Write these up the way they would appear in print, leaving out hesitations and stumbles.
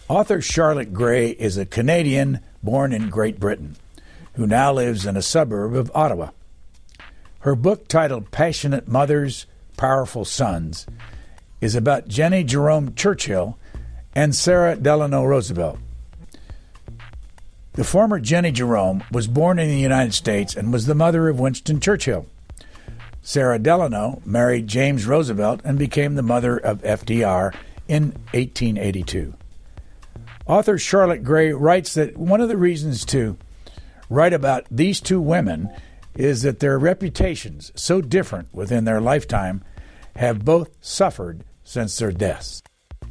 Author Charlotte Gray is a Canadian born in Great Britain who now lives in a suburb of Ottawa. Her book, titled Passionate Mothers, Powerful Sons, is about Jennie Jerome Churchill and Sarah Delano Roosevelt. The former Jennie Jerome was born in the United States and was the mother of Winston Churchill. Sarah Delano married James Roosevelt and became the mother of FDR in 1882. Author Charlotte Gray writes that one of the reasons to write about these two women is that their reputations, so different within their lifetime, have both suffered since their deaths.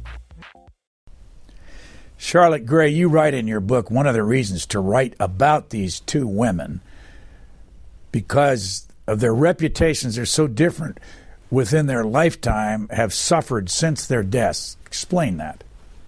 Charlotte Gray, you write in your book one of the reasons to write about these two women because of their reputations are so different within their lifetime, have suffered since their deaths. Explain that.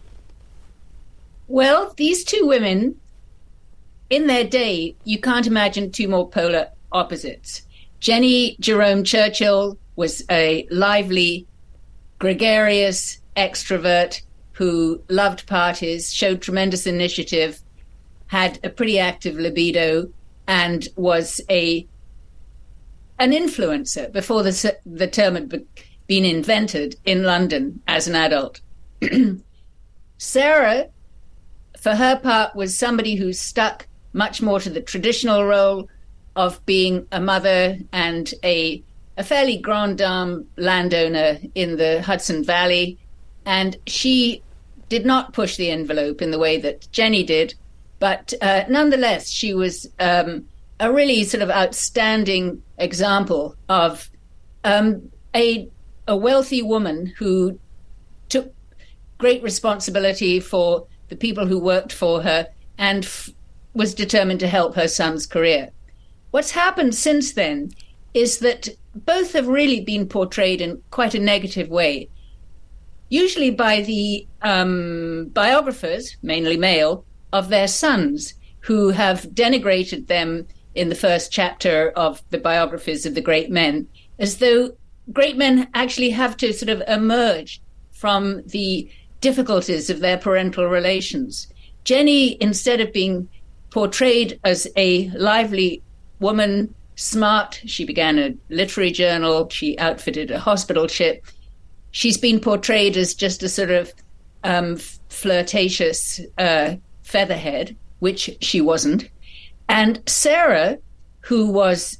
Well, these two women, in their day, you can't imagine two more polar opposites. Jennie Jerome Churchill was a lively, gregarious extrovert who loved parties, showed tremendous initiative, had a pretty active libido, and was an influencer before the term had been invented in London as an adult. Sarah, for her part, was somebody who stuck much more to the traditional role of being a mother and a fairly grande dame landowner in the Hudson Valley. And she did not push the envelope in the way that Jennie did. But nonetheless, she was a really sort of outstanding example of a wealthy woman who took great responsibility for the people who worked for her and was determined to help her son's career. What's happened since then is that both have really been portrayed in quite a negative way, usually by the biographers, mainly male, of their sons, who have denigrated them in the first chapter of the biographies of the great men, as though great men actually have to sort of emerge from the difficulties of their parental relations. Jennie, instead of being portrayed as a lively woman, smart, she began a literary journal, she outfitted a hospital ship, she's been portrayed as just a sort of flirtatious featherhead, which she wasn't. And Sarah, who was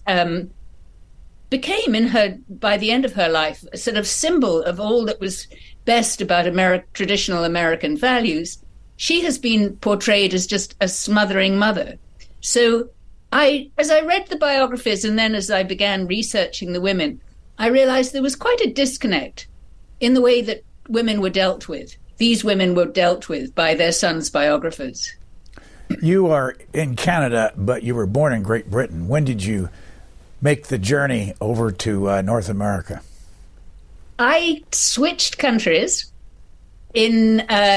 became by the end of her life a sort of symbol of all that was best about traditional American values, she has been portrayed as just a smothering mother. So as I read the biographies and then as I began researching the women, I realized there was quite a disconnect in the way that women were dealt with. These women were dealt with by their sons' biographers. You are in Canada, but you were born in Great Britain. When did you make the journey over to North America? I switched countries in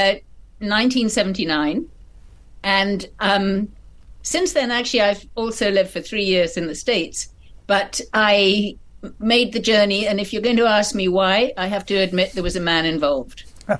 1979. And since then, actually, I've also lived for 3 years in the States. But I made the journey. And if you're going to ask me why, I have to admit there was a man involved.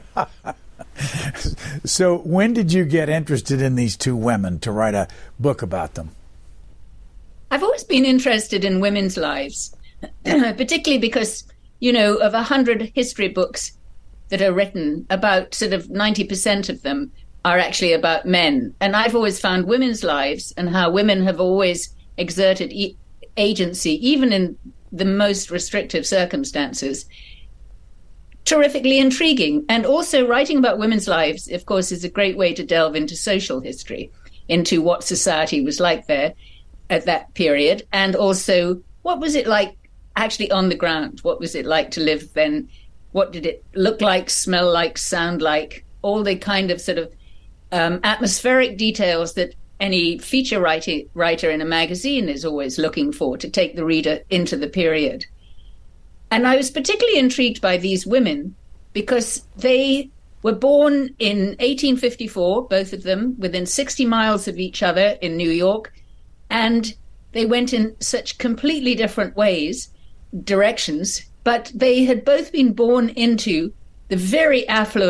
So when did you get interested in these two women to write a book about them? I've always been interested in women's lives, particularly because, of 100 history books that are written, about sort of 90% of them are actually about men. And I've always found women's lives and how women have always exerted agency, even in the most restrictive circumstances, terrifically intriguing. And also writing about women's lives, of course, is a great way to delve into social history, into what society was like there at that period. And also, what was it like actually on the ground? What was it like to live then? What did it look like, smell like, sound like? All the kind of sort of atmospheric details that any feature writer in a magazine is always looking for to take the reader into the period. And I was particularly intrigued by these women because they were born in 1854, both of them, within 60 miles of each other in New York. And they went in such completely different directions, but they had both been born into the very affluent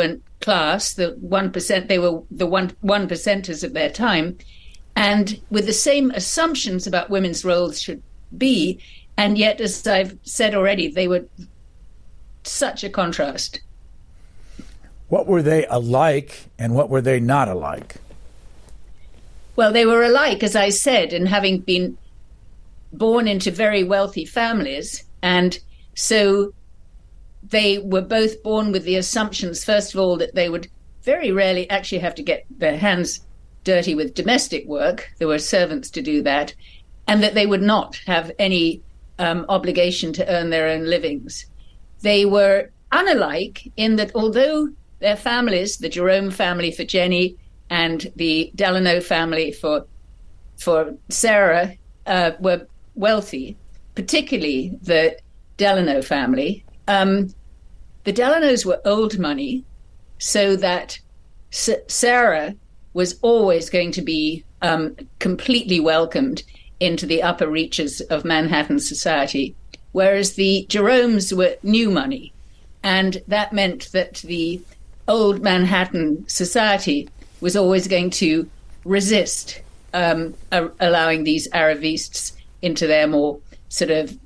class, the 1%, they were the one percenters of their time, and with the same assumptions about women's roles should be, and yet, as I've said already, they were such a contrast. What were they alike, and what were they not alike? Well, they were alike, as I said, in having been born into very wealthy families, and so they were both born with the assumptions, first of all, that they would very rarely actually have to get their hands dirty with domestic work. There were servants to do that, and that they would not have any obligation to earn their own livings. They were unalike in that although their families, the Jerome family for Jenny and the Delano family for Sarah, were wealthy, particularly the Delano family. The Delanos were old money, so that Sarah was always going to be completely welcomed into the upper reaches of Manhattan society, whereas the Jeromes were new money. And that meant that the old Manhattan society was always going to resist allowing these Arrivistes into their more sort of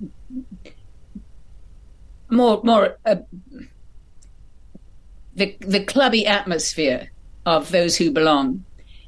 the clubby atmosphere of those who belong.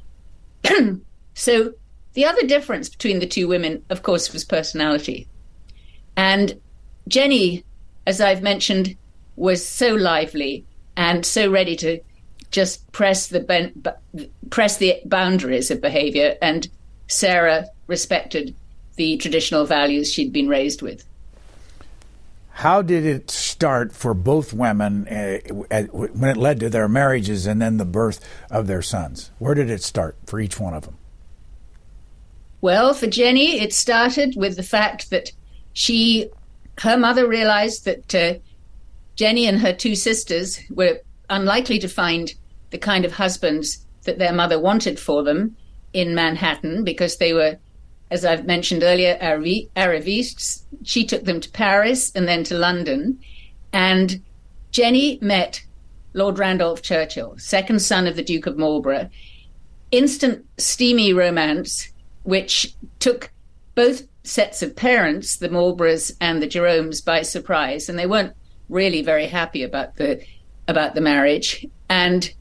So the other difference between the two women, of course, was personality. And Jenny, as I've mentioned, was so lively and so ready to just press the boundaries of behavior, and Sarah respected the traditional values she'd been raised with. How did it start for both women when it led to their marriages and then the birth of their sons? Where did it start for each one of them? Well, for Jenny, it started with the fact that her mother realized that Jenny and her two sisters were unlikely to find the kind of husbands that their mother wanted for them in Manhattan, because they were, as I've mentioned earlier, Arrivistes. She took them to Paris and then to London. And Jenny met Lord Randolph Churchill, second son of the Duke of Marlborough. Instant steamy romance, which took both sets of parents, the Marlboroughs and the Jeromes, by surprise. And they weren't really very happy about the marriage. And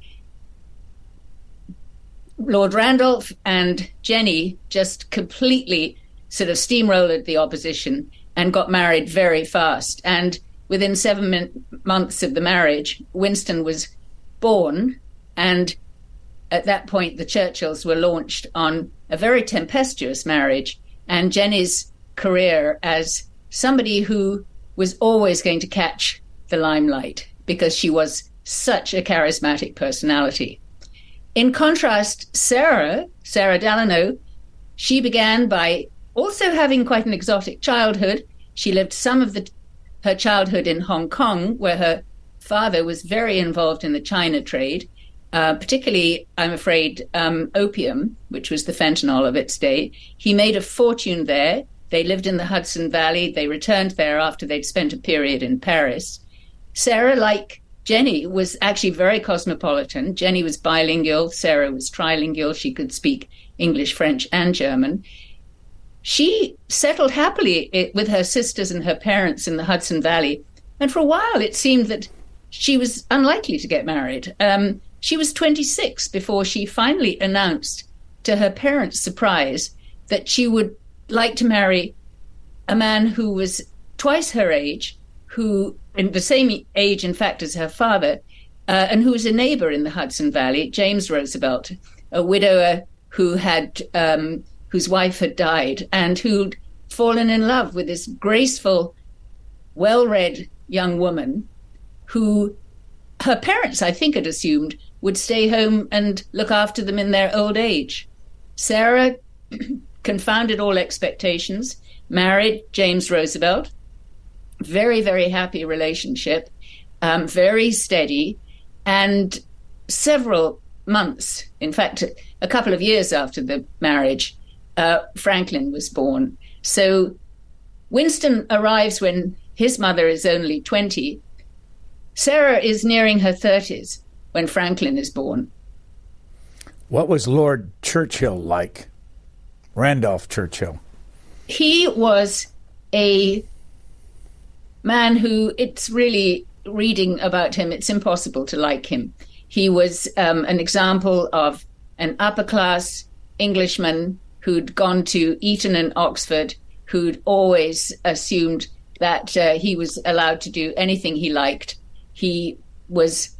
Lord Randolph and Jenny just completely sort of steamrolled the opposition and got married very fast. And within 7 months of the marriage, Winston was born. And at that point, the Churchills were launched on a very tempestuous marriage. And Jenny's career as somebody who was always going to catch the limelight because she was such a charismatic personality. In contrast, Sarah Delano, she began by also having quite an exotic childhood. She lived some of her childhood in Hong Kong, where her father was very involved in the China trade, particularly, I'm afraid, opium, which was the fentanyl of its day. He made a fortune there. They lived in the Hudson Valley. They returned there after they'd spent a period in Paris. Sarah, like Jenny, was actually very cosmopolitan. Jenny was bilingual. Sarah was trilingual. She could speak English, French, and German. She settled happily with her sisters and her parents in the Hudson Valley. And for a while, it seemed that she was unlikely to get married. She was 26 before she finally announced, to her parents' surprise, that she would like to marry a man who was twice her age, who in the same age, in fact, as her father, and who was a neighbor in the Hudson Valley, James Roosevelt, a widower who had whose wife had died and who'd fallen in love with this graceful, well-read young woman who her parents, I think, had assumed would stay home and look after them in their old age. Sarah confounded all expectations, married James Roosevelt. Very, very happy relationship, very steady. And several months, in fact, a couple of years after the marriage, Franklin was born. So Winston arrives when his mother is only 20. Sarah is nearing her 30s. when Franklin is born. What was Lord Churchill like? Randolph Churchill. He was a man who, it's really, reading about him, it's impossible to like him. He was an example of an upper-class Englishman who'd gone to Eton and Oxford, who'd always assumed that he was allowed to do anything he liked. He was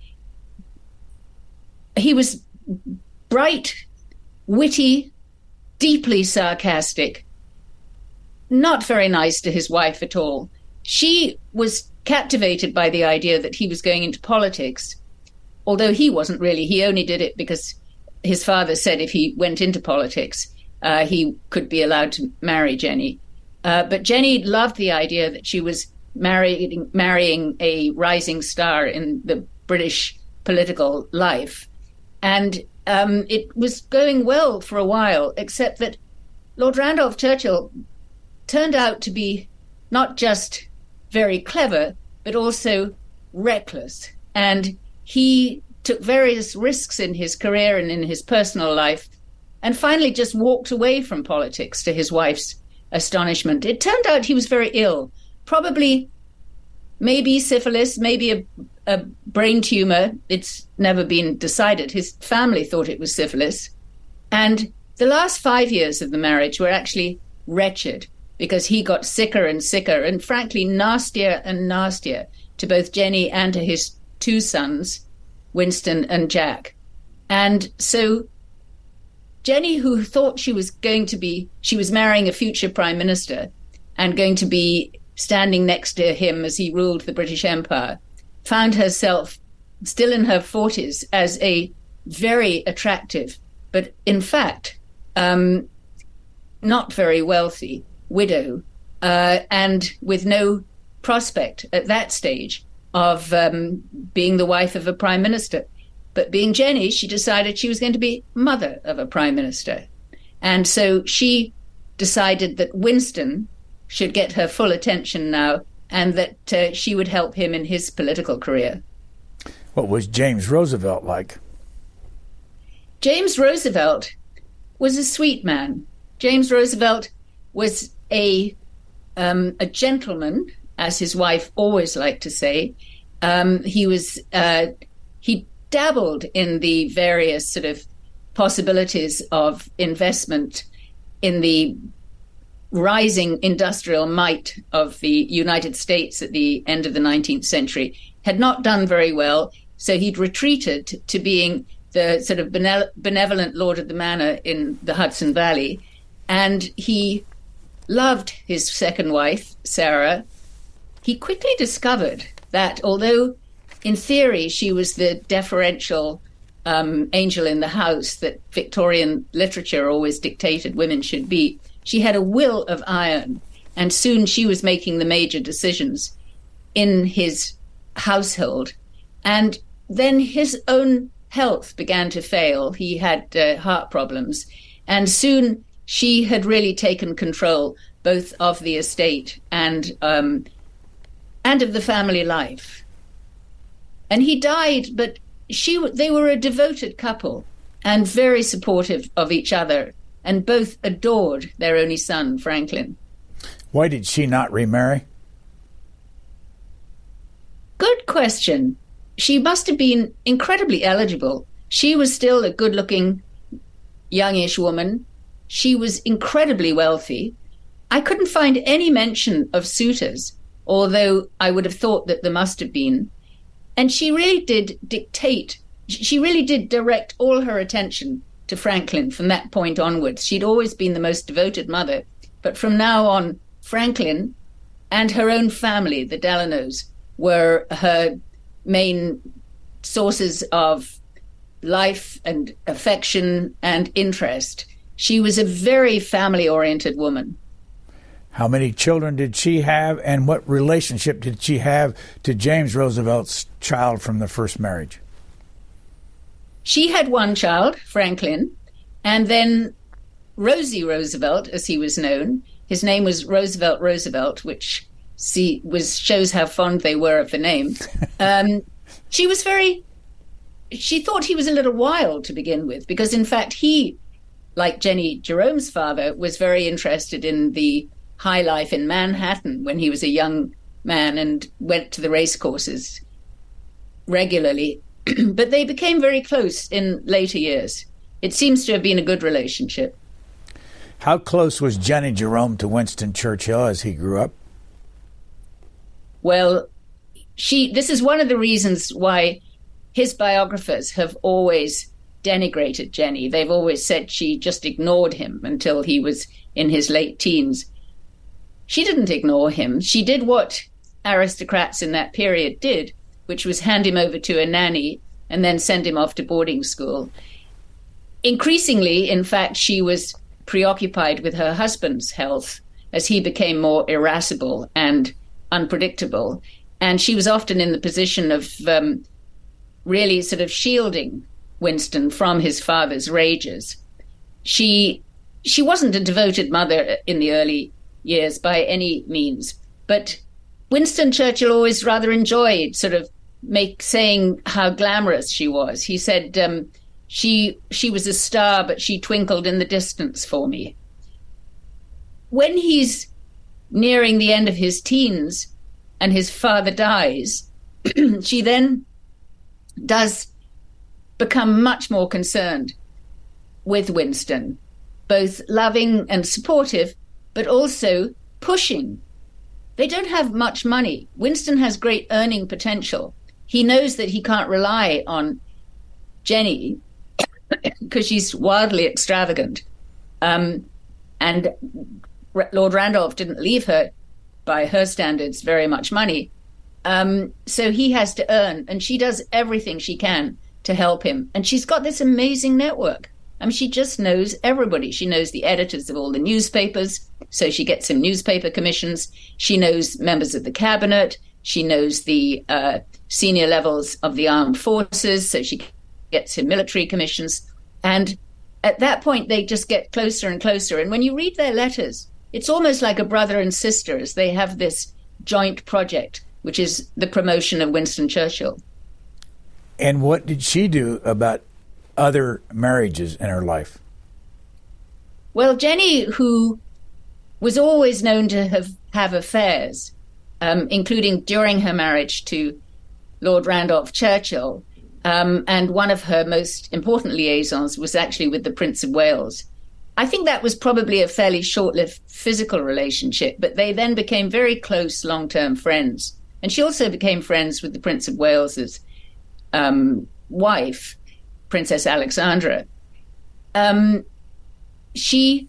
bright, witty, deeply sarcastic, not very nice to his wife at all. She was captivated by the idea that he was going into politics, although he wasn't really. He only did it because his father said if he went into politics, he could be allowed to marry Jenny. But Jenny loved the idea that she was marrying a rising star in the British political life. And it was going well for a while, except that Lord Randolph Churchill turned out to be not just very clever, but also reckless. And he took various risks in his career and in his personal life, and finally just walked away from politics, to his wife's astonishment. It turned out he was very ill, probably maybe syphilis, maybe a brain tumor. It's never been decided. His family thought it was syphilis. And the last 5 years of the marriage were actually wretched, because he got sicker and sicker, and frankly nastier and nastier to both Jenny and to his two sons, Winston and Jack. And so Jenny, who thought she was marrying a future prime minister and going to be standing next to him as he ruled the British Empire, found herself still in her 40s as a very attractive, but in fact, not very wealthy widow, and with no prospect at that stage of being the wife of a prime minister. But being Jenny, she decided she was going to be mother of a prime minister. And so she decided that Winston should get her full attention now, and that she would help him in his political career. What was James Roosevelt like? James Roosevelt was a sweet man. James Roosevelt was a gentleman, as his wife always liked to say. He dabbled in the various sort of possibilities of investment in the rising industrial might of the United States at the end of the 19th century. Had not done very well, so he'd retreated to being the sort of benevolent lord of the manor in the Hudson Valley. And he loved his second wife, Sarah. He quickly discovered that although in theory she was the deferential angel in the house that Victorian literature always dictated women should be, she had a will of iron, and soon she was making the major decisions in his household. And then his own health began to fail. He had heart problems, and soon she had really taken control both of the estate and of the family life. And he died, but they were a devoted couple and very supportive of each other, and both adored their only son, Franklin. Why did she not remarry? Good question. She must have been incredibly eligible. She was still a good-looking, youngish woman. She was incredibly wealthy. I couldn't find any mention of suitors, although I would have thought that there must have been. And she really did direct all her attention to Franklin from that point onwards. She'd always been the most devoted mother, but from now on, Franklin and her own family, the Delanos, were her main sources of life and affection and interest. She was a very family-oriented woman. How many children did she have, and what relationship did she have to James Roosevelt's child from the first marriage? She had one child, Franklin, and then Rosie Roosevelt, as he was known. His name was Roosevelt, which shows how fond they were of the name. She was very she thought he was a little wild to begin with, because in fact he, like Jenny Jerome's father, was very interested in the high life in Manhattan when he was a young man and went to the race courses regularly. But they became very close in later years. It seems to have been a good relationship. How close was Jenny Jerome to Winston Churchill as he grew up? Well, this is one of the reasons why his biographers have always denigrated Jenny. They've always said she just ignored him until he was in his late teens. She didn't ignore him. She did what aristocrats in that period did, which was hand him over to a nanny and then send him off to boarding school. Increasingly, in fact, she was preoccupied with her husband's health as he became more irascible and unpredictable. And she was often in the position of really sort of shielding Winston from his father's rages. She wasn't a devoted mother in the early years by any means, but Winston Churchill always rather enjoyed sort of saying how glamorous she was. He said, she was a star, but she twinkled in the distance for me. When he's nearing the end of his teens and his father dies, she then does become much more concerned with Winston, both loving and supportive, but also pushing. They don't have much money. Winston has great earning potential. He knows that he can't rely on Jenny because she's wildly extravagant. And Lord Randolph didn't leave her, by her standards, very much money. So he has to earn, and she does everything she can to help him. And she's got this amazing network. I mean, she just knows everybody. She knows the editors of all the newspapers, so she gets him newspaper commissions. She knows members of the cabinet. She knows the senior levels of the armed forces, so she gets him military commissions. And at that point, they just get closer and closer. And when you read their letters, it's almost like a brother and sister as they have this joint project, which is the promotion of Winston Churchill. And what did she do about other marriages in her life? Well, Jenny, who was always known to have affairs, including during her marriage to Lord Randolph Churchill, and one of her most important liaisons was actually with the Prince of Wales. I think that was probably a fairly short-lived physical relationship, but they then became very close long-term friends. And she also became friends with the Prince of Wales's wife, Princess Alexandra. She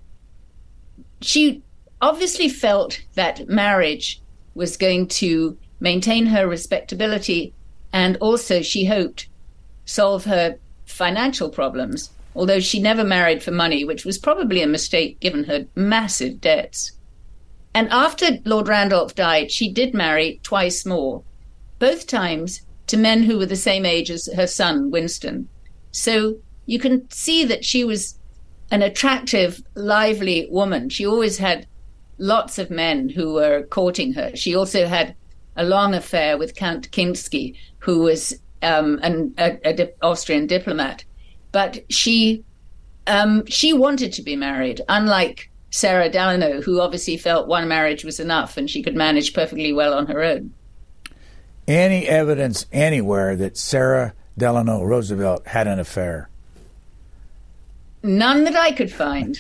obviously felt that marriage was going to maintain her respectability and also, she hoped, solve her financial problems, although she never married for money, which was probably a mistake given her massive debts. And after Lord Randolph died, she did marry twice more, both times to men who were the same age as her son, Winston. So you can see that she was an attractive, lively woman. She always had lots of men who were courting her. She also had a long affair with Count Kinsky, who was an Austrian diplomat. But she wanted to be married, unlike Sarah Delano, who obviously felt one marriage was enough and she could manage perfectly well on her own. Any evidence anywhere that Sarah Delano Roosevelt had an affair? None that I could find.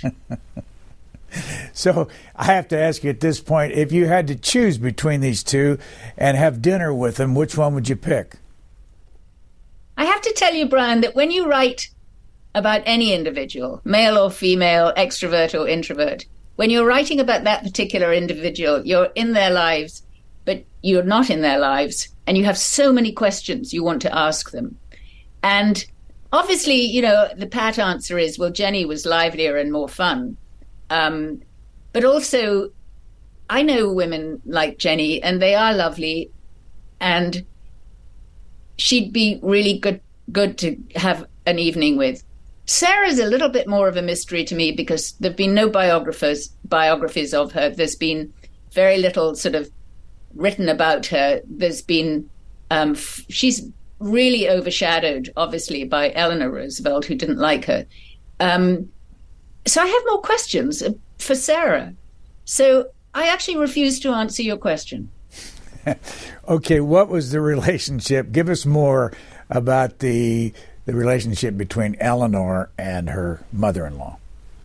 So I have to ask you at this point, if you had to choose between these two and have dinner with them, which one would you pick? I have to tell you, Brian, that when you write about any individual, male or female, extrovert or introvert, when you're writing about that particular individual, you're in their lives, but you're not in their lives, and you have so many questions you want to ask them. And obviously, you know, the pat answer is, well, Jenny was livelier and more fun. But also, I know women like Jenny, and they are lovely, and she'd be really good to have an evening with. Sarah's a little bit more of a mystery to me because there have been no biographies of her. There's been very little sort of written about her. There's been, she's really overshadowed, obviously, by Eleanor Roosevelt, who didn't like her. So I have more questions for Sarah. So I actually refuse to answer your question. Okay, what was the relationship? Give us more about the relationship between Eleanor and her mother-in-law.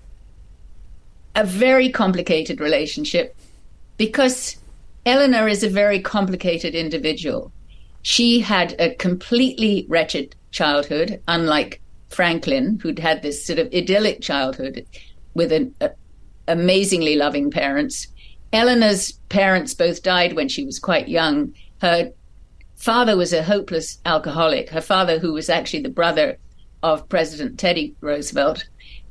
A very complicated relationship, because Eleanor is a very complicated individual. She had a completely wretched childhood, unlike Franklin, who'd had this sort of idyllic childhood with amazingly loving parents. Eleanor's parents both died when she was quite young. Her father was a hopeless alcoholic. Her father, who was actually the brother of President Teddy Roosevelt,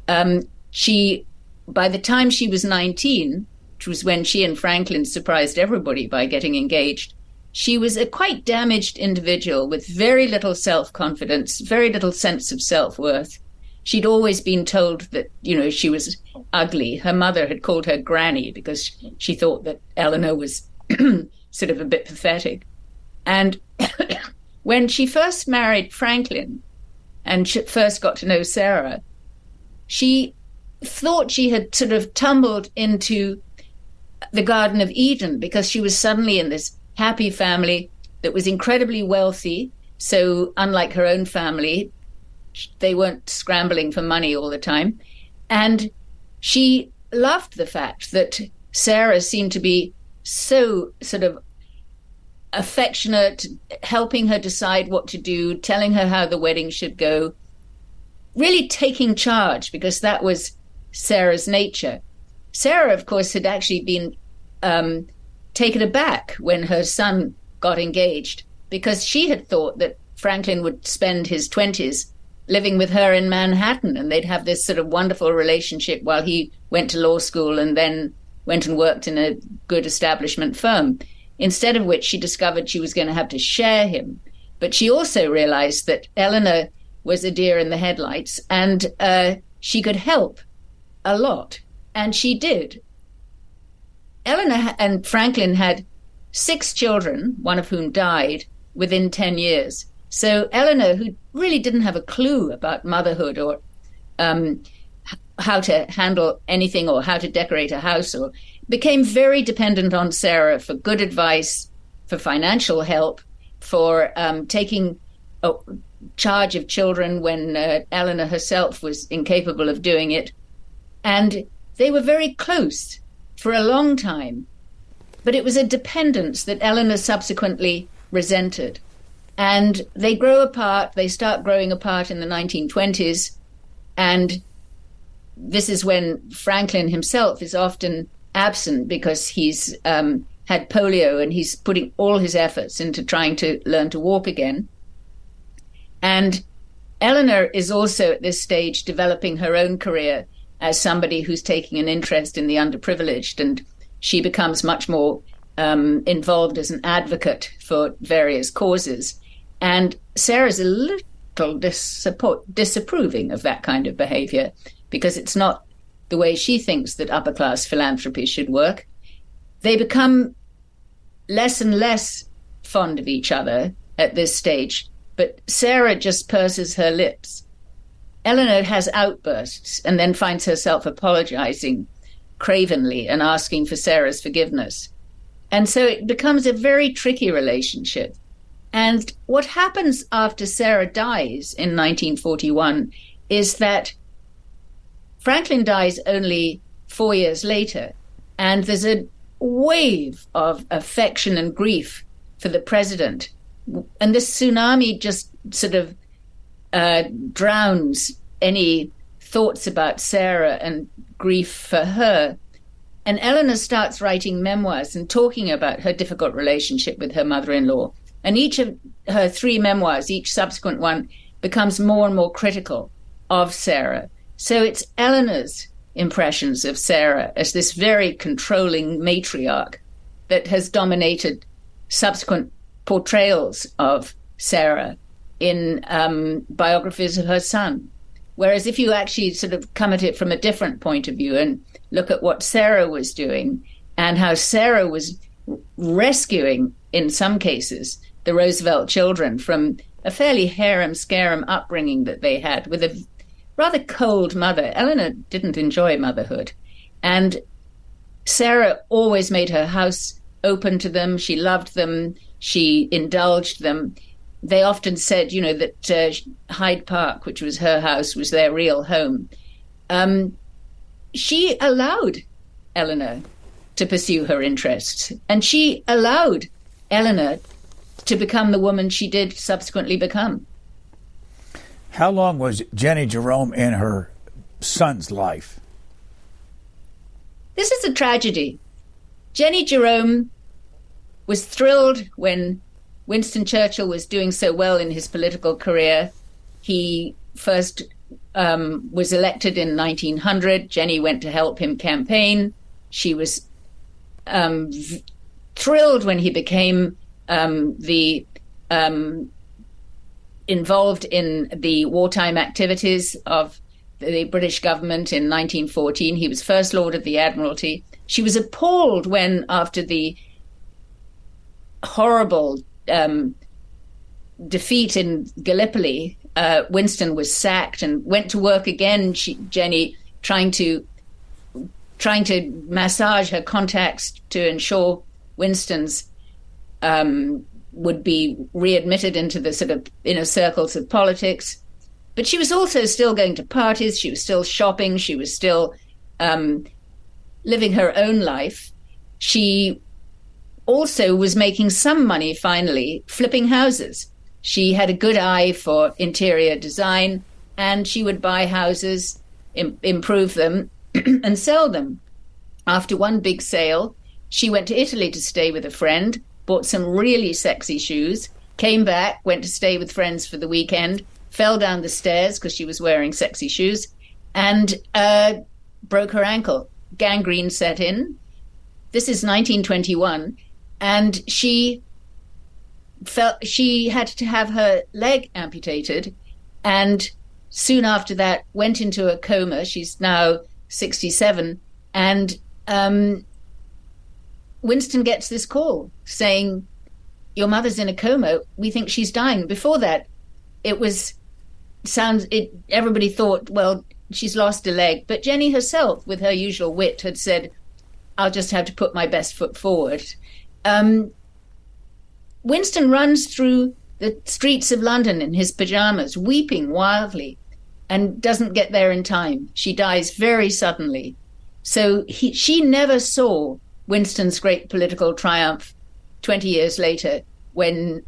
by the time she was 19, which was when she and Franklin surprised everybody by getting engaged, she was a quite damaged individual with very little self-confidence, very little sense of self-worth. She'd always been told that, she was ugly. Her mother had called her Granny because she thought that Eleanor was sort of a bit pathetic. And when she first married Franklin and she first got to know Sarah, she thought she had sort of tumbled into the Garden of Eden because she was suddenly in this happy family that was incredibly wealthy. So unlike her own family, they weren't scrambling for money all the time. And she loved the fact that Sarah seemed to be so sort of affectionate, helping her decide what to do, telling her how the wedding should go, really taking charge, because that was Sarah's nature. Sarah, of course, had actually been taken aback when her son got engaged, because she had thought that Franklin would spend his 20s living with her in Manhattan, and they'd have this sort of wonderful relationship while he went to law school and then went and worked in a good establishment firm. Instead of which, she discovered she was going to have to share him. But she also realized that Eleanor was a deer in the headlights, and she could help a lot. And she did. Eleanor and Franklin had 6 children, one of whom died within 10 years. So Eleanor, who really didn't have a clue about motherhood or how to handle anything or how to decorate a house, or became very dependent on Sarah for good advice, for financial help, for taking charge of children when Eleanor herself was incapable of doing it. And they were very close for a long time. But it was a dependence that Eleanor subsequently resented. And they grow apart. They start growing apart in the 1920s. And this is when Franklin himself is often absent because he's had polio, and he's putting all his efforts into trying to learn to walk again. And Eleanor is also at this stage developing her own career as somebody who's taking an interest in the underprivileged, and she becomes much more involved as an advocate for various causes. And Sarah's a little disapproving of that kind of behavior, because it's not the way she thinks that upper-class philanthropy should work. They become less and less fond of each other at this stage, but Sarah just purses her lips. Eleanor has outbursts and then finds herself apologizing cravenly and asking for Sarah's forgiveness. And so it becomes a very tricky relationship. And what happens after Sarah dies in 1941 is that Franklin dies only 4 years later, and there's a wave of affection and grief for the president. And this tsunami just sort of drowns any thoughts about Sarah and grief for her. And Eleanor starts writing memoirs and talking about her difficult relationship with her mother-in-law. And each of her 3 memoirs, each subsequent one, becomes more and more critical of Sarah. So it's Eleanor's impressions of Sarah as this very controlling matriarch that has dominated subsequent portrayals of Sarah in biographies of her son. Whereas if you actually sort of come at it from a different point of view and look at what Sarah was doing and how Sarah was rescuing, in some cases, the Roosevelt children from a fairly harem-scarum upbringing that they had with a rather cold mother. Eleanor didn't enjoy motherhood. And Sarah always made her house open to them. She loved them. She indulged them. They often said, that Hyde Park, which was her house, was their real home. She allowed Eleanor to pursue her interests, and she allowed Eleanor to become the woman she did subsequently become. How long was Jennie Jerome in her son's life? This is a tragedy. Jennie Jerome was thrilled when Winston Churchill was doing so well in his political career. He first was elected in 1900. Jennie went to help him campaign. She was thrilled when he became involved in the wartime activities of the British government in 1914. He was First Lord of the Admiralty. She was appalled when, after the horrible defeat in Gallipoli, Winston was sacked and went to work again. Jennie trying to massage her contacts to ensure Winston's would be readmitted into the sort of inner circles of politics. But she was also still going to parties. She was still shopping. She was still living her own life. She also was making some money, finally, flipping houses. She had a good eye for interior design, and she would buy houses, improve them, and sell them. After one big sale, she went to Italy to stay with a friend, bought some really sexy shoes, came back, went to stay with friends for the weekend, fell down the stairs because she was wearing sexy shoes, and broke her ankle. Gangrene set in. This is 1921, and she felt she had to have her leg amputated, and soon after that went into a coma. She's now 67, and Winston gets this call saying, "Your mother's in a coma. We think she's dying." Before that, everybody thought, well, she's lost a leg. But Jennie herself, with her usual wit, had said, "I'll just have to put my best foot forward." Winston runs through the streets of London in his pajamas, weeping wildly, and doesn't get there in time. She dies very suddenly. So she never saw Winston's great political triumph 19 years later, when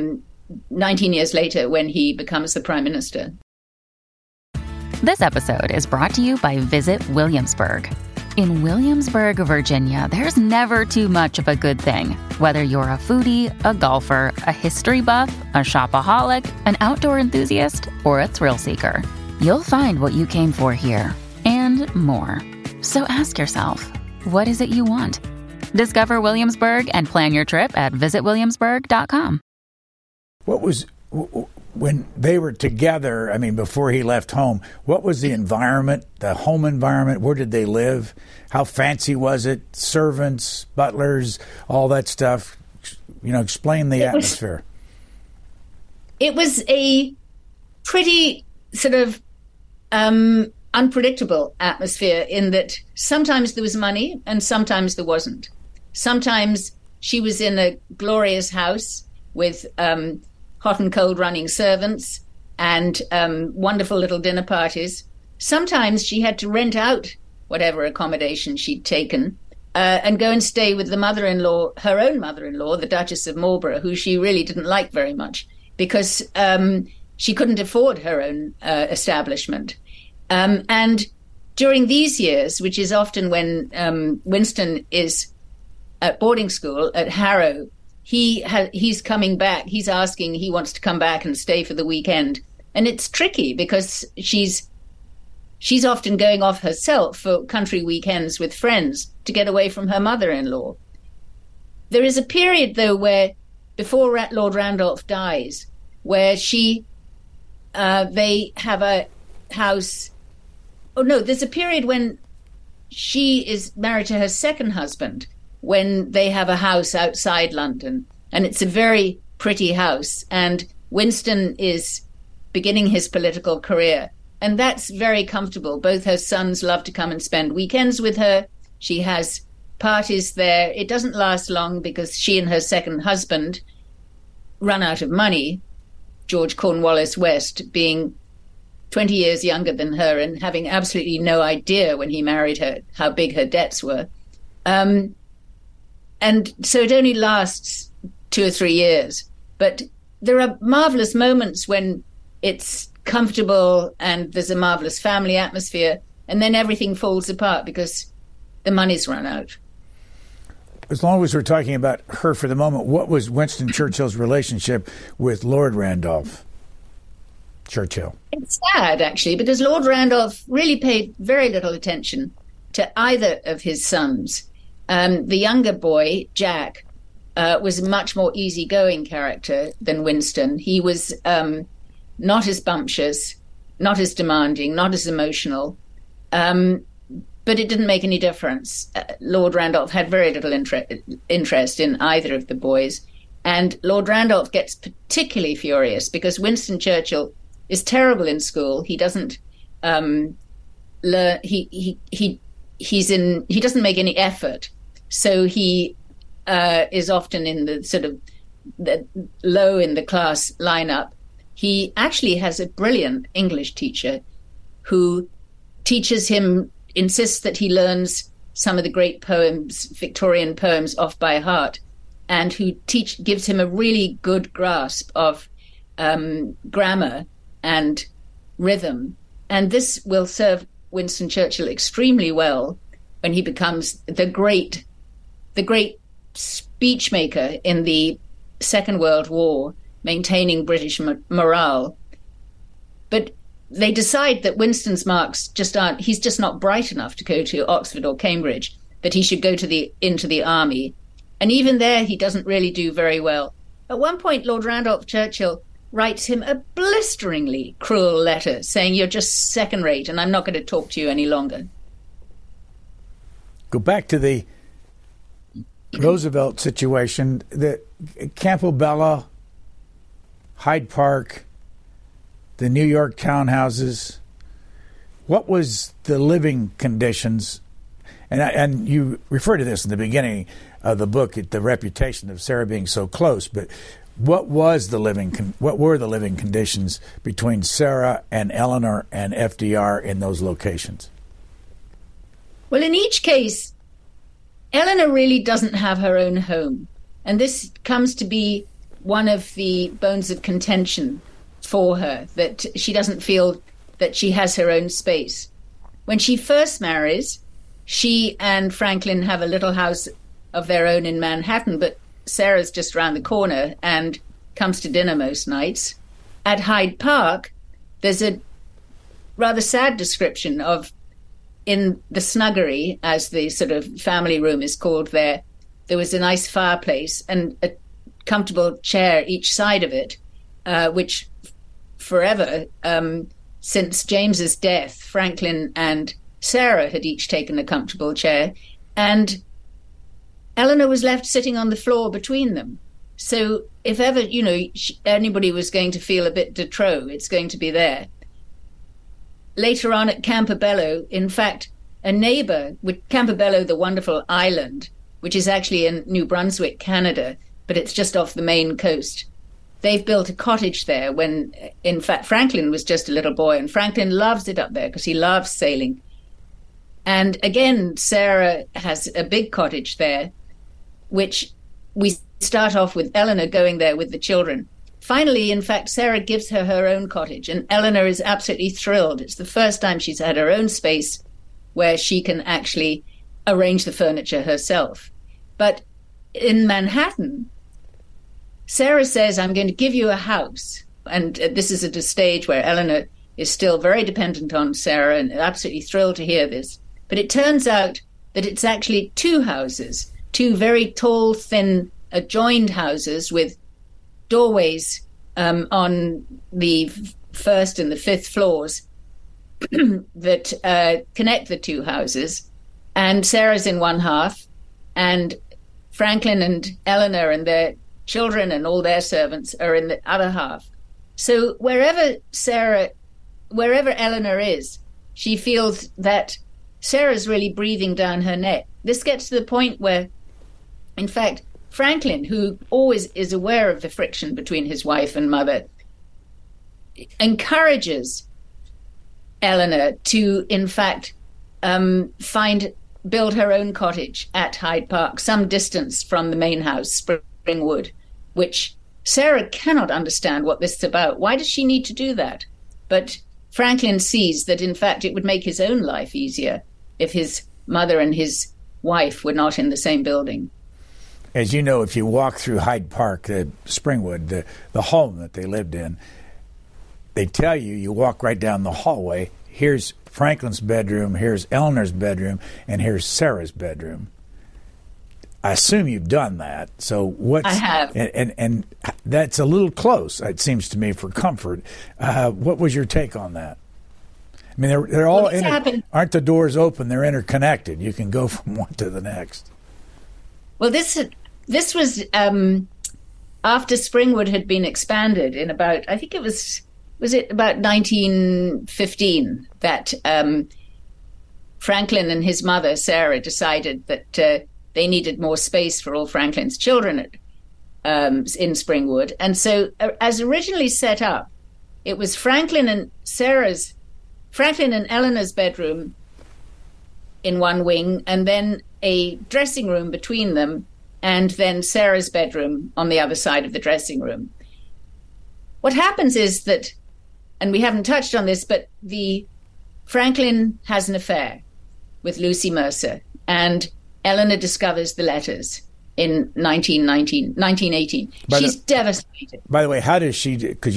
he becomes the Prime Minister. This episode is brought to you by Visit Williamsburg. In Williamsburg, Virginia, there's never too much of a good thing. Whether you're a foodie, a golfer, a history buff, a shopaholic, an outdoor enthusiast, or a thrill seeker, you'll find what you came for here and more. So ask yourself, what is it you want? Discover Williamsburg and plan your trip at visitwilliamsburg.com. What was, when they were together, I mean, before he left home, what was the environment, the home environment? Where did they live? How fancy was it? Servants, butlers, all that stuff. Explain the atmosphere. It was a pretty sort of unpredictable atmosphere, in that sometimes there was money and sometimes there wasn't. Sometimes she was in a glorious house with hot and cold running servants and wonderful little dinner parties. Sometimes she had to rent out whatever accommodation she'd taken and go and stay with the mother-in-law, her own mother-in-law, the Duchess of Marlborough, who she really didn't like very much because she couldn't afford her own establishment. And during these years, which is often when Winston is at boarding school at Harrow, he's coming back. He wants to come back and stay for the weekend. And it's tricky because she's often going off herself for country weekends with friends to get away from her mother-in-law. There is a period, though, where before Lord Randolph dies, where they have a house. Oh, no, there's a period when she is married to her second husband, when they have a house outside London. And it's a very pretty house. And Winston is beginning his political career, and that's very comfortable. Both her sons love to come and spend weekends with her. She has parties there. It doesn't last long because she and her second husband run out of money, George Cornwallis West being 20 years younger than her and having absolutely no idea when he married her how big her debts were. And so it only lasts 2 or 3 years. But there are marvelous moments when it's comfortable and there's a marvelous family atmosphere, and then everything falls apart because the money's run out. As long as we're talking about her for the moment, what was Winston Churchill's relationship with Lord Randolph Churchill? It's sad, actually, because Lord Randolph really paid very little attention to either of his sons. The younger boy, Jack, was a much more easygoing character than Winston. He was not as bumptious, not as demanding, not as emotional, but it didn't make any difference. Lord Randolph had very little interest in either of the boys, and Lord Randolph gets particularly furious because Winston Churchill is terrible in school. He doesn't learn. He doesn't make any effort, so he is often in the sort of the low in the class lineup. He actually has a brilliant English teacher who teaches him, insists that he learns some of the great poems, Victorian poems, off by heart, and who gives him a really good grasp of grammar and rhythm. And this will serve Winston Churchill extremely well when he becomes the great speech maker in the Second World War, maintaining British morale. But they decide that Winston's marks he's just not bright enough to go to Oxford or Cambridge, that he should go into the army. And even there, he doesn't really do very well. At one point, Lord Randolph Churchill writes him a blisteringly cruel letter saying, "You're just second rate and I'm not going to talk to you any longer." Go back to the Roosevelt situation, the Campobello, Hyde Park, the New York townhouses. What was the living conditions? And you refer to this in the beginning of the book, the reputation of Sarah being so close. But what were the living conditions between Sarah and Eleanor and FDR in those locations? Well, in each case, Eleanor really doesn't have her own home, and this comes to be one of the bones of contention for her, that she doesn't feel that she has her own space. When she first marries, she and Franklin have a little house of their own in Manhattan, but Sarah's just round the corner and comes to dinner most nights. At Hyde Park, there's a rather sad description of, in the snuggery, as the sort of family room is called there was a nice fireplace and a comfortable chair each side of it, which forever, since James's death, Franklin and Sarah had each taken a comfortable chair, and Eleanor was left sitting on the floor between them. So if ever, anybody was going to feel a bit de trop, it's going to be there. Later on at Campobello, in fact, a neighbor with Campobello, the wonderful island, which is actually in New Brunswick, Canada, but it's just off the Maine coast. They've built a cottage there when, in fact, Franklin was just a little boy, and Franklin loves it up there because he loves sailing. And again, Sarah has a big cottage there, which we start off with Eleanor going there with the children. Finally, in fact, Sarah gives her her own cottage, and Eleanor is absolutely thrilled. It's the first time she's had her own space where she can actually arrange the furniture herself. But in Manhattan, Sarah says, "I'm going to give you a house." And this is at a stage where Eleanor is still very dependent on Sarah and absolutely thrilled to hear this. But it turns out that it's actually 2 houses, 2 very tall, thin, adjoined houses with doorways on the first and the 5th floors that connect the 2 houses. And Sarah's in one half, and Franklin and Eleanor and their children and all their servants are in the other half. So wherever Eleanor is, she feels that Sarah's really breathing down her neck. This gets to the point where, in fact, Franklin, who always is aware of the friction between his wife and mother, encourages Eleanor to, in fact, build her own cottage at Hyde Park, some distance from the main house, Springwood, which Sarah cannot understand what this is about. Why does she need to do that? But Franklin sees that, in fact, it would make his own life easier if his mother and his wife were not in the same building. As you know, if you walk through Hyde Park, Springwood, the home that they lived in, they tell you walk right down the hallway, here's Franklin's bedroom, here's Eleanor's bedroom, and here's Sarah's bedroom. I assume you've done that. So I have. And that's a little close, it seems to me, for comfort. What was your take on that? I mean, they're all aren't the doors open? They're interconnected. You can go from one to the next. Well, this was after Springwood had been expanded in about, I think it was about 1915 that Franklin and his mother, Sarah, decided that they needed more space for all Franklin's children in Springwood. And so as originally set up, it was Franklin and Eleanor's bedroom in one wing, and then a dressing room between them, and then Sarah's bedroom on the other side of the dressing room. What happens is that, and we haven't touched on this, but Franklin has an affair with Lucy Mercer, and Eleanor discovers the letters in 1918. She's devastated. By the way, how did she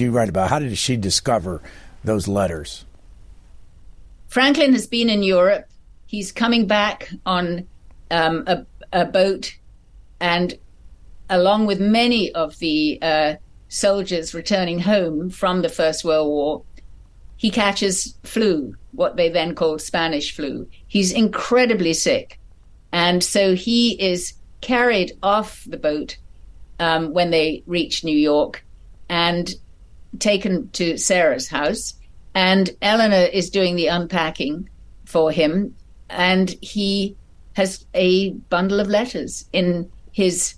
discover those letters? Franklin has been in Europe. He's coming back on a boat, and along with many of the soldiers returning home from the First World War, he catches flu, what they then called Spanish flu. He's incredibly sick. And so he is carried off the boat when they reach New York and taken to Sarah's house. And Eleanor is doing the unpacking for him. And he has a bundle of letters in his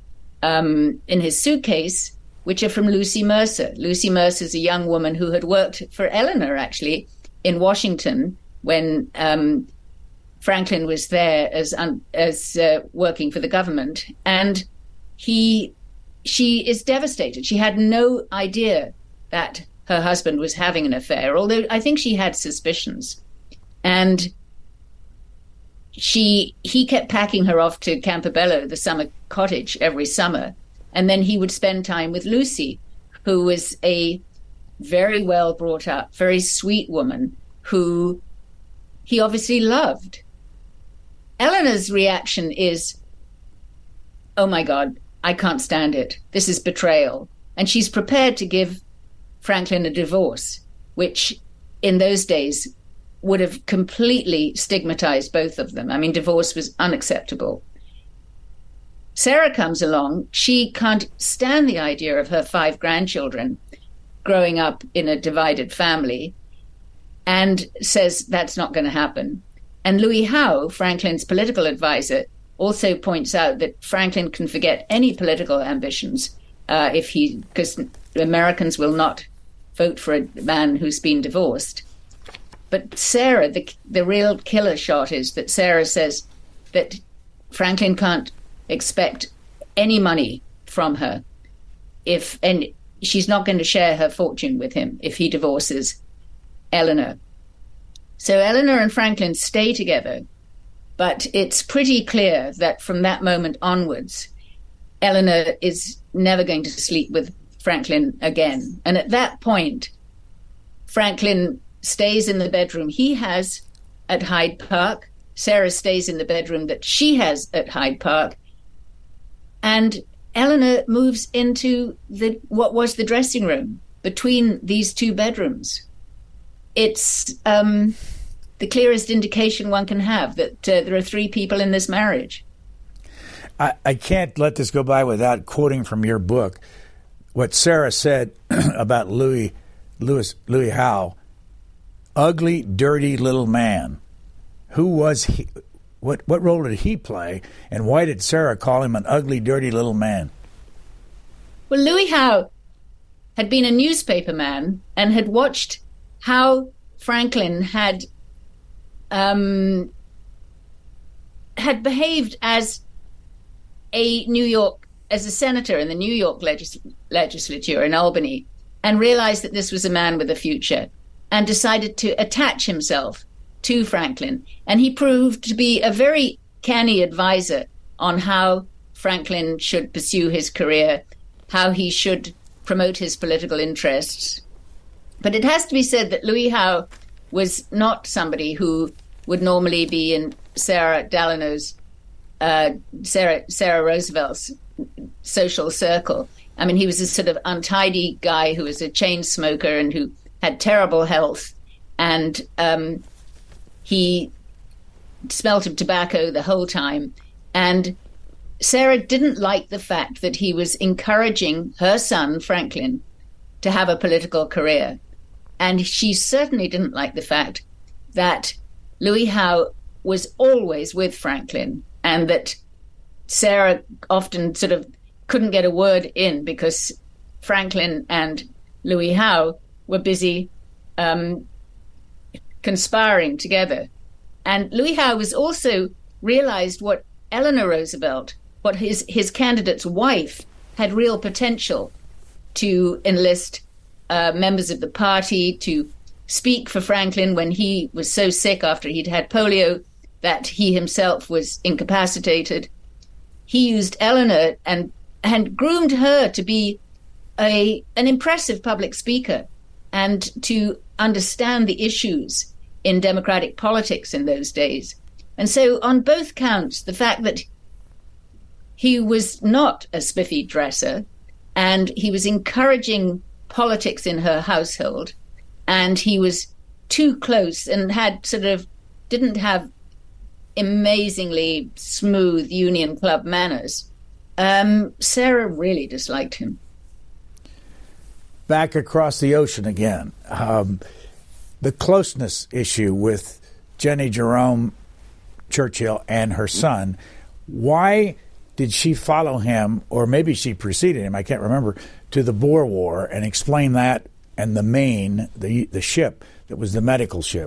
suitcase, which are from Lucy Mercer. Lucy Mercer is a young woman who had worked for Eleanor, actually, in Washington when Franklin was there as working for the government. And she is devastated. She had no idea that her husband was having an affair, although I think she had suspicions. And he kept packing her off to Campobello, the summer cottage, every summer. And then he would spend time with Lucy, who was a very well brought up, very sweet woman who he obviously loved. Eleanor's reaction is, oh my God, I can't stand it. This is betrayal. And she's prepared to give Franklin a divorce, which in those days would have completely stigmatized both of them. I mean, divorce was unacceptable. Sarah comes along. She can't stand the idea of her 5 grandchildren growing up in a divided family and says that's not going to happen. And Louis Howe, Franklin's political advisor, also points out that Franklin can forget any political ambitions because Americans will not vote for a man who's been divorced. But Sarah, the real killer shot is that Sarah says that Franklin can't expect any money from her and she's not going to share her fortune with him if he divorces Eleanor. So Eleanor and Franklin stay together, but it's pretty clear that from that moment onwards, Eleanor is never going to sleep with Franklin again. And at that point, Franklin stays in the bedroom he has at Hyde Park. Sarah stays in the bedroom that she has at Hyde Park. And Eleanor moves into what was the dressing room between these 2 bedrooms. It's the clearest indication one can have that there are 3 people in this marriage. I can't let this go by without quoting from your book. what Sarah said about Louis Howe, ugly, dirty little man. Who was he? What role did he play? And why did Sarah call him an ugly, dirty little man? Well, Louis Howe had been a newspaper man and had watched how Franklin had behaved as a senator in the New York legislature in Albany, and realized that this was a man with a future, and decided to attach himself to Franklin. And he proved to be a very canny advisor on how Franklin should pursue his career, how he should promote his political interests. But it has to be said that Louis Howe was not somebody who would normally be in Sarah Roosevelt's social circle. I mean, he was a sort of untidy guy who was a chain smoker and who had terrible health, and he smelt of tobacco the whole time. And Sarah didn't like the fact that he was encouraging her son, Franklin, to have a political career. And she certainly didn't like the fact that Louis Howe was always with Franklin, and that Sarah often sort of couldn't get a word in because Franklin and Louis Howe were busy conspiring together. And Louis Howe was also realized what Eleanor Roosevelt, what his candidate's wife, had real potential to enlist members of the party to speak for Franklin when he was so sick after he'd had polio that he himself was incapacitated. He used Eleanor and groomed her to be an impressive public speaker and to understand the issues in democratic politics in those days. And so on both counts, the fact that he was not a spiffy dresser and he was encouraging politics in her household, and he was too close and didn't have amazingly smooth Union Club manners, Sarah really disliked him. Back across the ocean again, the closeness issue with Jennie Jerome Churchill and her son. Why did she follow him, or maybe she preceded him, I can't remember, to the Boer War and explain that, and the Maine, the ship that was the medical ship?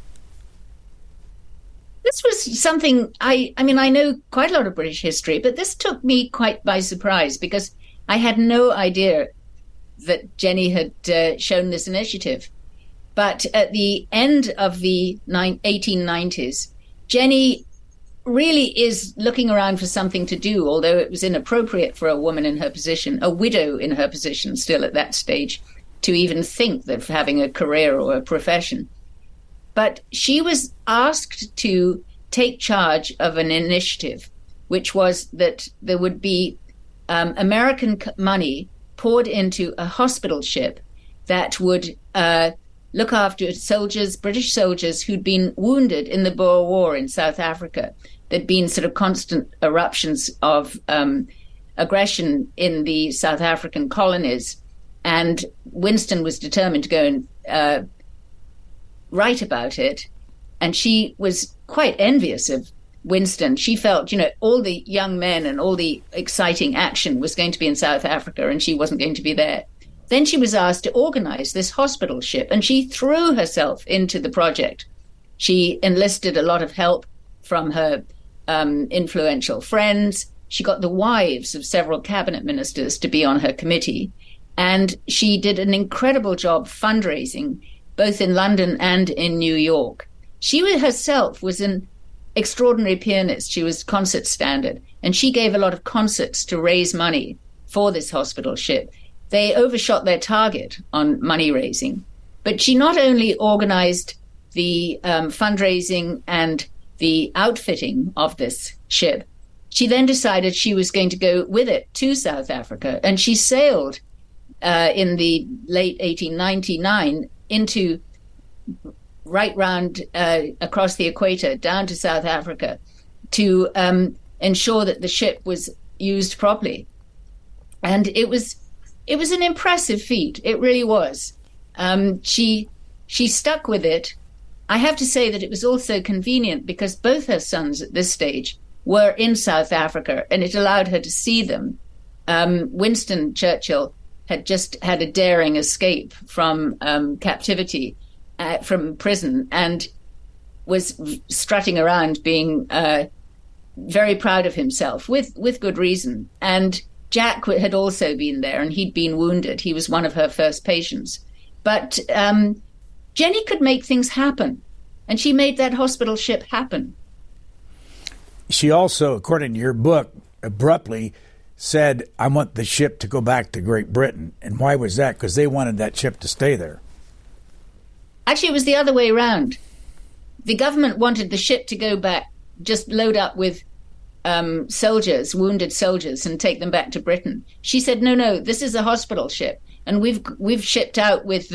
This was something, I know quite a lot of British history, but this took me quite by surprise because I had no idea that Jennie had shown this initiative. But at the end of the 1890s, Jennie really is looking around for something to do, although it was inappropriate for a woman in her position, a widow in her position still at that stage, to even think of having a career or a profession. But she was asked to take charge of an initiative, which was that there would be American money poured into a hospital ship that would look after soldiers, British soldiers who'd been wounded in the Boer War in South Africa. There'd been sort of constant eruptions of aggression in the South African colonies. And Winston was determined to go and write about it. And she was quite envious of Winston. She felt, all the young men and all the exciting action was going to be in South Africa, and she wasn't going to be there. Then she was asked to organize this hospital ship, and she threw herself into the project. She enlisted a lot of help from her influential friends. She got the wives of several cabinet ministers to be on her committee. And she did an incredible job fundraising, both in London and in New York. She herself was an extraordinary pianist. She was concert standard, and she gave a lot of concerts to raise money for this hospital ship. They overshot their target on money raising. But she not only organized the fundraising and the outfitting of this ship, she then decided she was going to go with it to South Africa, and she sailed in the late 1899 right round across the equator down to South Africa to ensure that the ship was used properly. And it was it was an impressive feat. It really was. She stuck with it. I have to say that it was also convenient because both her sons at this stage were in South Africa, and it allowed her to see them. Winston Churchill had just had a daring escape from captivity, from prison, and was strutting around being very proud of himself, with good reason. And Jack had also been there, and he'd been wounded. He was one of her first patients. But Jenny could make things happen, and she made that hospital ship happen. She also, according to your book, abruptly said, I want the ship to go back to Great Britain. And why was that? Because they wanted that ship to stay there. Actually, it was the other way around. The government wanted the ship to go back, just load up with soldiers, wounded soldiers, and take them back to Britain. She said, no, this is a hospital ship. And we've shipped out with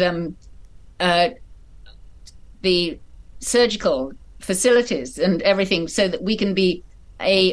the surgical facilities and everything so that we can be a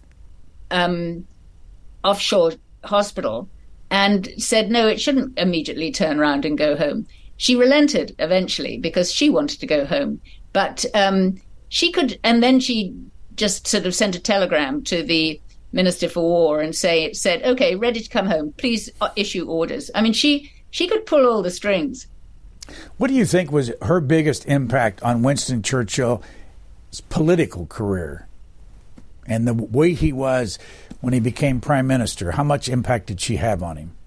offshore hospital, and said, no, it shouldn't immediately turn around and go home. She relented eventually because she wanted to go home. But she could, and then she just sort of sent a telegram to the Minister for War and said, okay, ready to come home, please issue orders. I mean, she could pull all the strings. What do you think was her biggest impact on Winston Churchill's political career and the way he was when he became prime minister? How much impact did she have on him?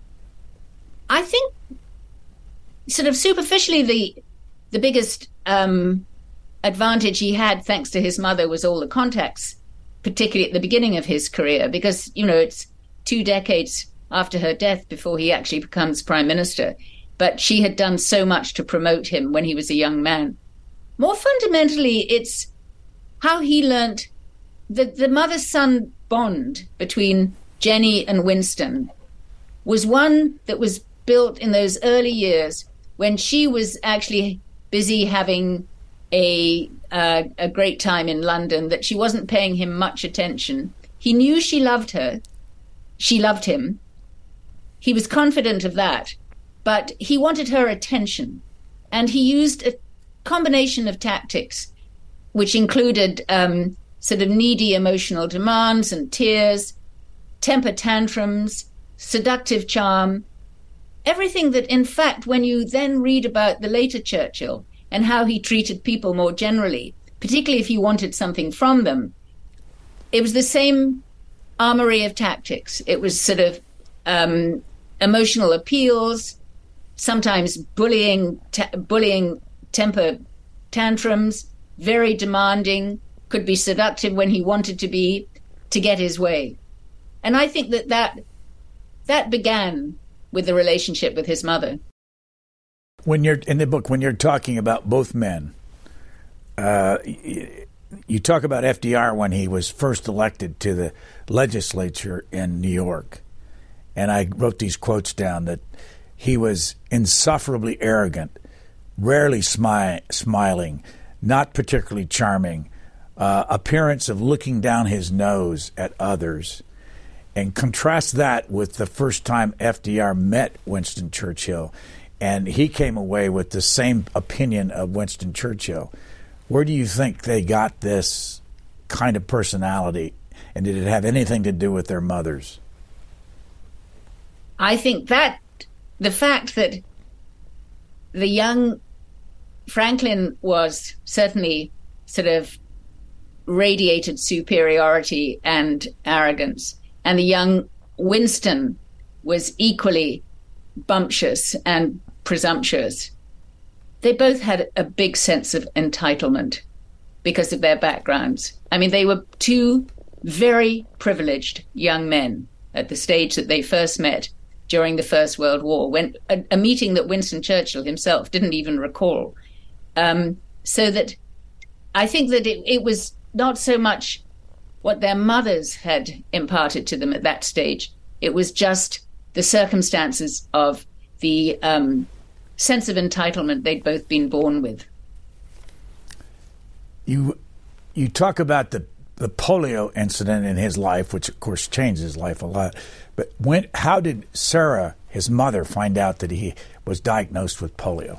I think sort of superficially the biggest advantage he had, thanks to his mother, was all the contacts, particularly at the beginning of his career, because, it's 2 decades after her death before he actually becomes prime minister. But she had done so much to promote him when he was a young man. More fundamentally, it's how he learnt the mother-son bond between Jenny and Winston was one that was built in those early years when she was actually busy having a great time in London, that she wasn't paying him much attention. He knew she loved her. She loved him. He was confident of that, but he wanted her attention. And he used a combination of tactics, which included sort of needy emotional demands and tears, temper tantrums, seductive charm, everything that, in fact, when you then read about the later Churchill and how he treated people more generally, particularly if he wanted something from them, it was the same armory of tactics. It was sort of emotional appeals, sometimes bullying temper tantrums, very demanding, could be seductive when he wanted to be, to get his way. And I think that began with the relationship with his mother. When you're in the book, when you're talking about both men, you talk about FDR when he was first elected to the legislature in New York. And I wrote these quotes down that he was insufferably arrogant, rarely smiling, not particularly charming, appearance of looking down his nose at others. And contrast that with the first time FDR met Winston Churchill, and he came away with the same opinion of Winston Churchill. Where do you think they got this kind of personality, and did it have anything to do with their mothers? I think that the fact that the young Franklin was certainly sort of radiated superiority and arrogance, and the young Winston was equally bumptious and presumptuous. They both had a big sense of entitlement because of their backgrounds. I mean, they were two very privileged young men at the stage that they first met during the First World War, when a meeting that Winston Churchill himself didn't even recall. So that I think that it was not so much what their mothers had imparted to them at that stage. It was just the circumstances of the sense of entitlement they'd both been born with. You talk about the the polio incident in his life, which of course changed his life a lot. But how did Sarah, his mother, find out that he was diagnosed with polio?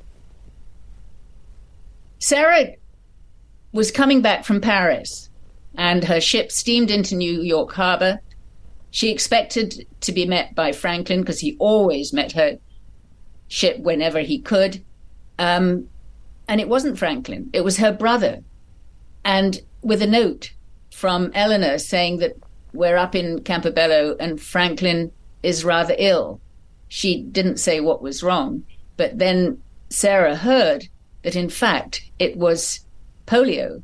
Sarah was coming back from Paris, and her ship steamed into New York Harbor. She expected to be met by Franklin, because he always met her ship whenever he could. And it wasn't Franklin. It was her brother. And with a note from Eleanor saying that we're up in Campobello and Franklin is rather ill. She didn't say what was wrong. But then Sarah heard that, in fact, it was polio,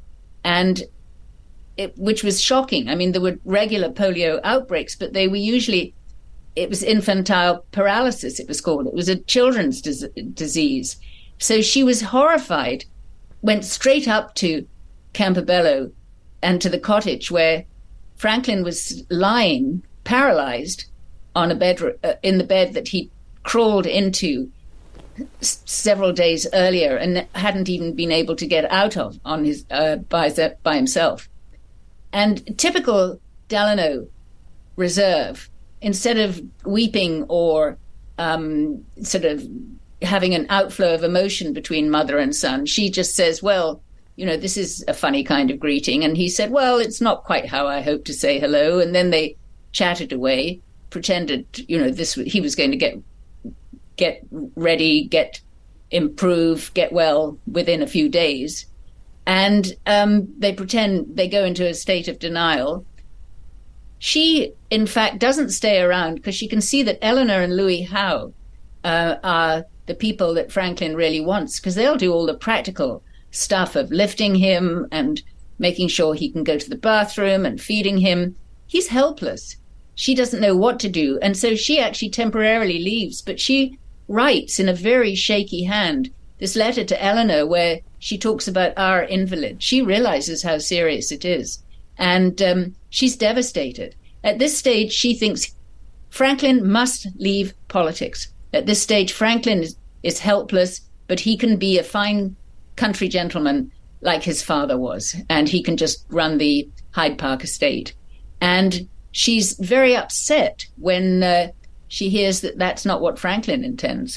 which was shocking. I mean, there were regular polio outbreaks, but they were usually, it was infantile paralysis, it was called. It was a children's disease. So she was horrified, went straight up to Campobello and to the cottage where Franklin was lying, paralyzed, on a bed, in the bed that he crawled into several days earlier and hadn't even been able to get out of on his by himself. And typical Delano reserve, instead of weeping or sort of having an outflow of emotion between mother and son, she just says, well, you know, this is a funny kind of greeting. And he said, well, it's not quite how I hoped to say hello. And then they chatted away, pretended, you know, he was going to get ready, improve, get well within a few days. And they pretend, they go into a state of denial. She, in fact, doesn't stay around because she can see that Eleanor and Louis Howe are the people that Franklin really wants, because they'll do all the practical stuff of lifting him and making sure he can go to the bathroom and feeding him. He's helpless. She doesn't know what to do. And so she actually temporarily leaves, but she writes in a very shaky hand this letter to Eleanor where she talks about our invalid. She realizes how serious it is. And she's devastated. At this stage, she thinks Franklin must leave politics. At this stage, Franklin is helpless, but he can be a fine country gentleman like his father was, and he can just run the Hyde Park estate. And she's very upset when she hears that that's not what Franklin intends.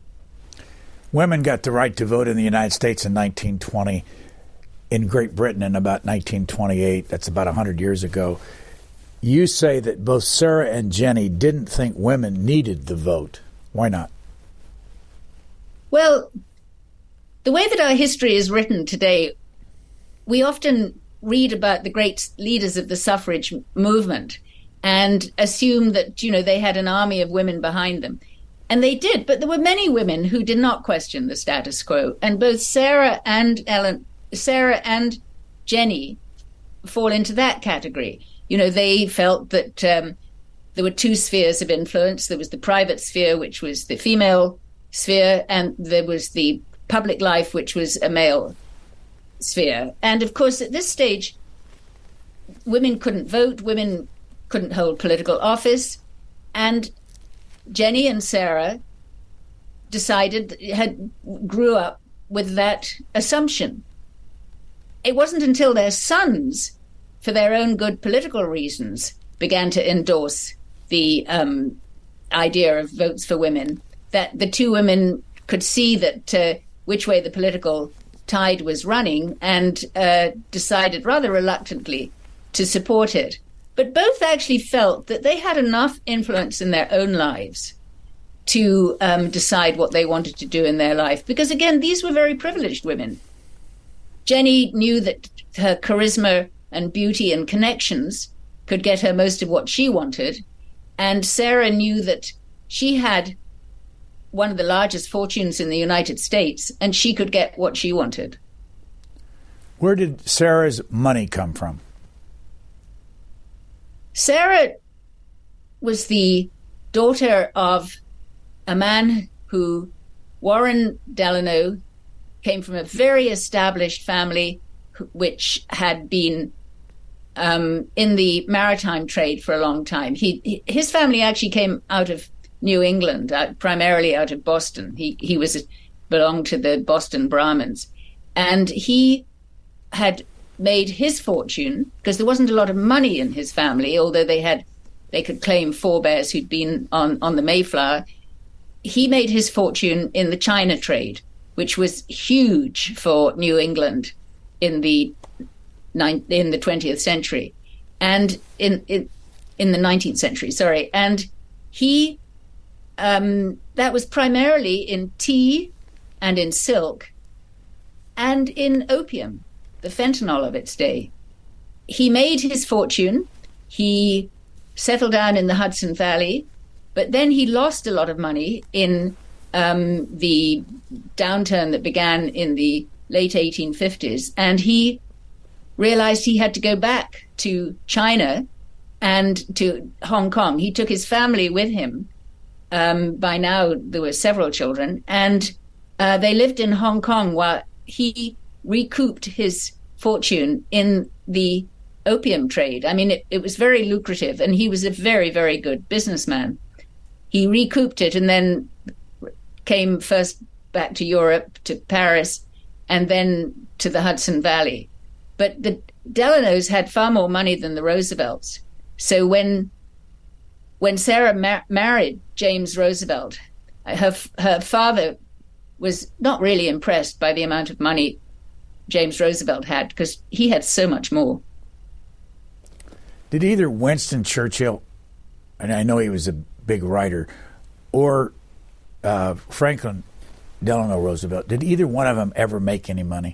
Women got the right to vote in the United States in 1920. In Great Britain in about 1928, that's about 100 years ago. You say that both Sarah and Jenny didn't think women needed the vote. Why not? Well, the way that our history is written today, we often read about the great leaders of the suffrage movement and assume that, you know, they had an army of women behind them. And they did, but there were many women who did not question the status quo. And both Sarah and Jenny fall into that category. You know, they felt that there were two spheres of influence. There was the private sphere, which was the female sphere, and there was the public life, which was a male sphere. And of course, at this stage, women couldn't vote, women couldn't hold political office. And Jenny and Sarah grew up with that assumption. It wasn't until their sons, for their own good political reasons, began to endorse the idea of votes for women, that the two women could see that which way the political tide was running and decided rather reluctantly to support it. But both actually felt that they had enough influence in their own lives to decide what they wanted to do in their life. Because, again, these were very privileged women. Jenny knew that her charisma and beauty and connections could get her most of what she wanted. And Sarah knew that she had one of the largest fortunes in the United States, and she could get what she wanted. Where did Sarah's money come from? Sarah was the daughter of a man who, Warren Delano, came from a very established family which had been in the maritime trade for a long time. His family actually came out of New England, primarily out of Boston. He belonged to the Boston Brahmins. And he had made his fortune, because there wasn't a lot of money in his family, although they could claim forebears who'd been on the Mayflower. He made his fortune in the China trade, which was huge for New England in the 20th century, and in the 19th century. Sorry, and he that was primarily in tea and in silk and in opium, the fentanyl of its day. He made his fortune. He settled down in the Hudson Valley, but then he lost a lot of money in the downturn that began in the late 1850s, and he realized he had to go back to China and to Hong Kong. He took his family with him. By now, there were several children, and they lived in Hong Kong while he recouped his fortune in the opium trade. I mean, it was very lucrative, and he was a very, very good businessman. He recouped it and then came first back to Europe, to Paris, and then to the Hudson Valley. But the Delanos had far more money than the Roosevelts. So when Sarah married James Roosevelt, her father was not really impressed by the amount of money James Roosevelt had, because he had so much more. Did either Winston Churchill, and I know he was a big writer, or Franklin Delano Roosevelt, did either one of them ever make any money?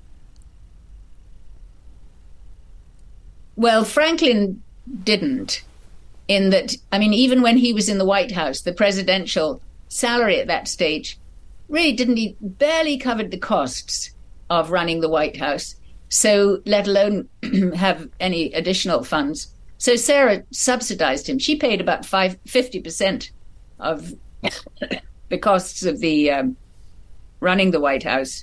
Well, Franklin didn't, in that, I mean, even when he was in the White House, the presidential salary at that stage really barely covered the costs of running the White House, so let alone have any additional funds. So Sarah subsidized him. She paid about 50% of the costs of the running the White House.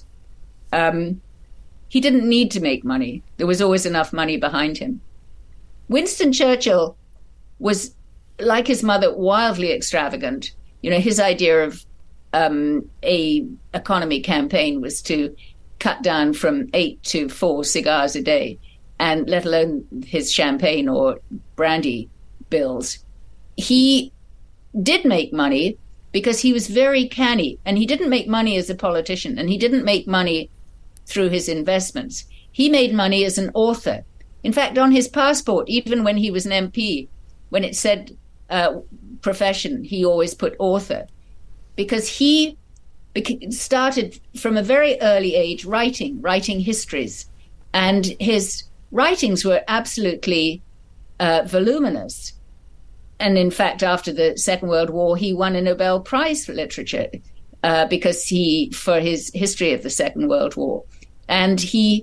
He didn't need to make money. There was always enough money behind him. Winston Churchill was, like his mother, wildly extravagant. You know, his idea of a economy campaign was to cut down from 8 to 4 cigars a day, and let alone his champagne or brandy bills. He did make money because he was very canny, and he didn't make money as a politician, and he didn't make money through his investments. He made money as an author. In fact, on his passport, even when he was an MP, when it said profession, he always put author, because he started from a very early age writing histories, and his writings were absolutely voluminous. And in fact, after the Second World War, he won a Nobel Prize for Literature because for his history of the Second World War. And he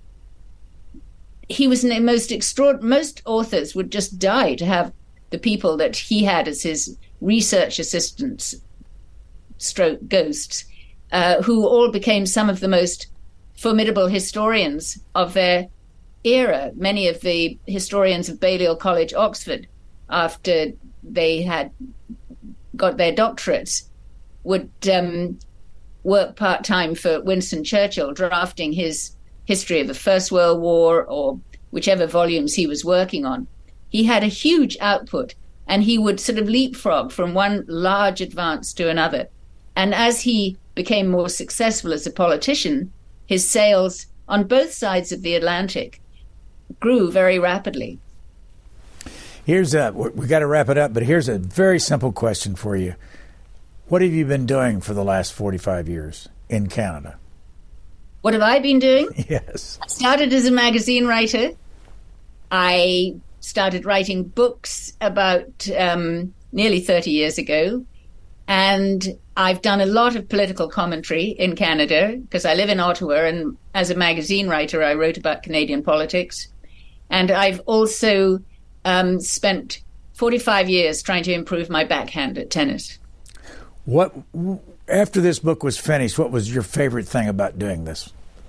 was most authors would just die to have the people that he had as his research assistants, stroke ghosts, who all became some of the most formidable historians of their era. Many of the historians of Balliol College, Oxford, after they had got their doctorates, would work part-time for Winston Churchill, drafting his history of the First World War or whichever volumes he was working on. He had a huge output, and he would sort of leapfrog from one large advance to another. And as he became more successful as a politician, his sales on both sides of the Atlantic grew very rapidly. We got to wrap it up, but here's a very simple question for you. What have you been doing for the last 45 years in Canada? What have I been doing? Yes. I started as a magazine writer. I started writing books about nearly 30 years ago. And I've done a lot of political commentary in Canada because I live in Ottawa, and as a magazine writer, I wrote about Canadian politics. And I've also spent 45 years trying to improve my backhand at tennis. After this book was finished, what was your favorite thing about doing this?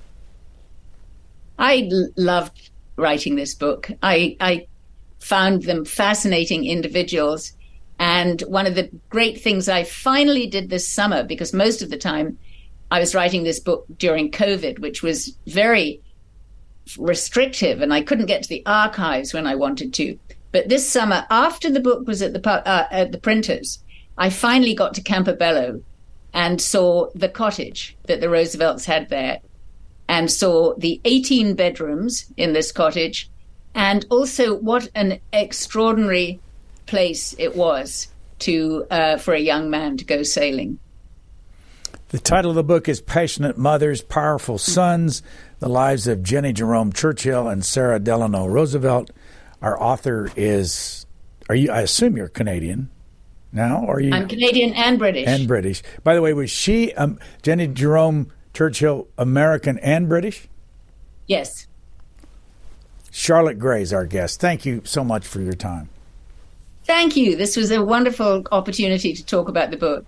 I loved writing this book. I found them fascinating individuals. And one of the great things I finally did this summer, because most of the time I was writing this book during COVID, which was very restrictive, and I couldn't get to the archives when I wanted to. But this summer, after the book was at the printers, I finally got to Campobello and saw the cottage that the Roosevelts had there, and saw the 18 bedrooms in this cottage, and also what an extraordinary place it was to for a young man to go sailing. The title of the book is Passionate Mothers, Powerful Sons, The Lives of Jennie Jerome Churchill and Sarah Delano Roosevelt. Our author is, I assume you're Canadian now, or are you? I'm Canadian and British. And British. By the way, was she, Jennie Jerome Churchill, American and British? Yes. Charlotte Gray is our guest. Thank you so much for your time. Thank you. This was a wonderful opportunity to talk about the book.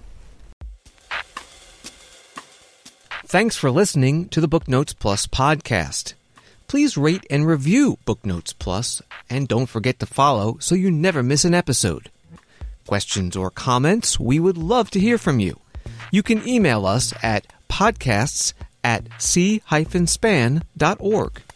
Thanks for listening to the BookNotes Plus podcast. Please rate and review BookNotes Plus, and don't forget to follow so you never miss an episode. Questions or comments, we would love to hear from you. You can email us at podcasts@c-span.org.